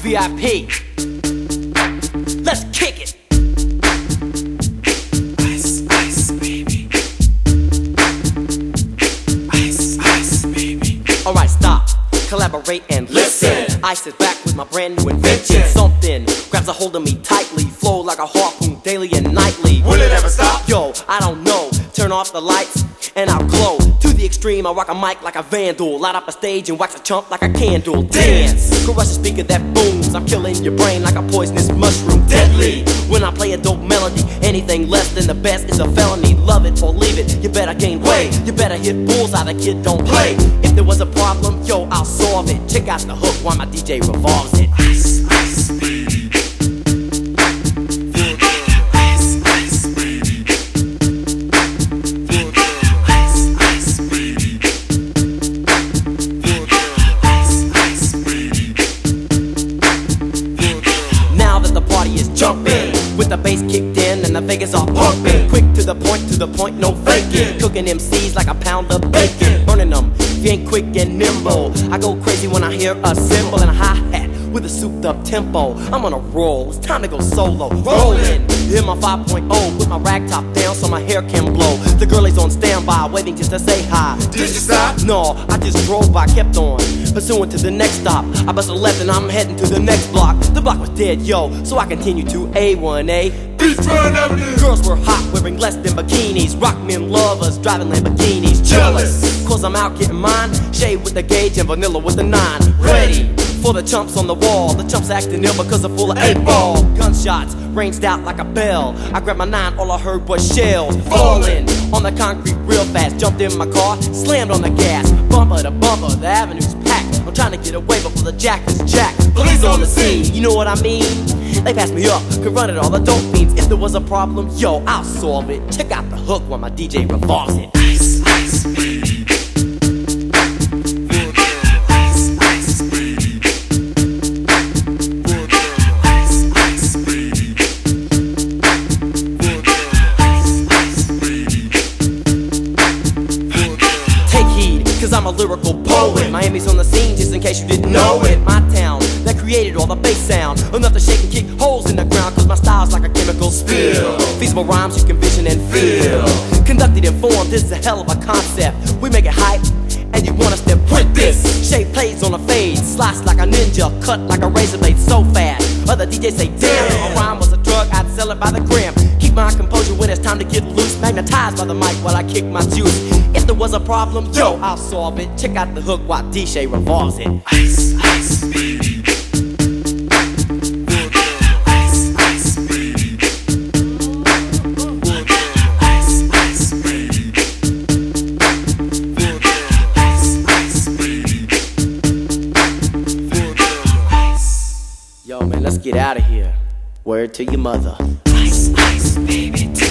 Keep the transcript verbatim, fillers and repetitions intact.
V I P. Let's kick it. Ice, ice, baby. Ice, ice, baby. Alright, stop, collaborate and listen. Ice is back with my brand new invention. Something grabs a hold of me tightly, flow like a harpoon daily and nightly. Will it ever stop? Yo, I don't know. Turn off the lights and I'll glow. To the extreme, I rock a mic like a vandal. Light up a stage and wax a chump like a candle. Dance, crush a speaker that booms. I'm killing your brain like a poisonous mushroom. Deadly, when I play a dope melody. Anything less than the best is a felony. Love it or leave it, you better gain weight. You better hit bullseye, the kid don't play. If there was a problem, yo, I'll solve it. Check out the hook while my D J revolves it. Ice, ice, baby. Jumping, with the bass kicked in and the Vegas all pumping. Quick to the point, to the point, no faking. Cooking M Cs like a pound of bacon. Burning them, if you ain't quick and nimble. I go crazy when I hear a cymbal and a hi-hat with a souped up tempo. I'm on a roll, it's time to go solo. Rolling, hit my five point oh, put my rag top down so my hair can blow. The girl is on standby, waiting just to say hi. Did you stop? No, I just drove by, kept on pursuing to the next stop. I bust a left and I'm heading to the next block. The block was dead, yo, so I continued to A one A. Beachfront Avenue. Girls were hot, wearing less than bikinis. Rock men lovers, driving Lamborghinis. Jealous, cause I'm out getting mine. Shade with the gauge and vanilla with the nine. Ready for the chumps on the wall. The chumps acting ill because they're full of eight ball. Gunshots ranged out like a bell. I grabbed my nine, all I heard was shells falling on the concrete real fast. Jumped in my car, slammed on the gas. Bumper to bumper, the avenue's packed. I'm trying to get away before the jack is jacked. Police on the scene, you know what I mean? They passed me up, could run it all the dope fiends. If there was a problem, yo, I'll solve it. Check out the hook while my D J revolves it. Ice, ice, baby. Cause I'm a lyrical poet. Miami's on the scene, just in case you didn't know it. My town, that created all the bass sound. Enough to shake and kick holes in the ground. Cause my style's like a chemical spill. Feasible rhymes you can vision and feel. Conducted in form, this is a hell of a concept. We make it hype, and you want us to print this. Shape plays on a fade, slice like a ninja, cut like a razor blade so fast. Other D Js say, damn, if a rhyme was a drug, I'd sell it by the gram. Keep my composure when it's time to get loose. Magnetized by the mic while I kick my juice. If there was a problem, yo, I'll solve it. Check out the hook while D J revolves it. Ice, ice, baby. Ice, ice, baby. Ice, ice, baby. Ice, ice, baby. Yo, man, let's get out of here. Word to your mother. Ice, ice, baby.